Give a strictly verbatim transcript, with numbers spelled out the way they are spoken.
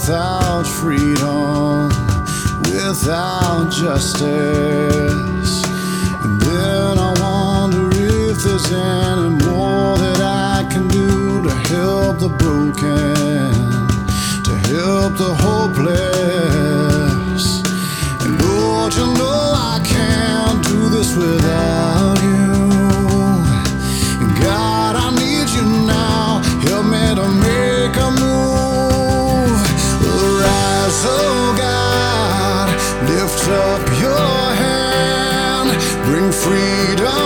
without freedom, without justice. And then I wonder if there's any more that I can do to help the broken, to help the hopeless. And Lord, you know I can't do this without you. And God, I need you now. Help me to make a move. Arise, oh God, lift up your hand, bring freedom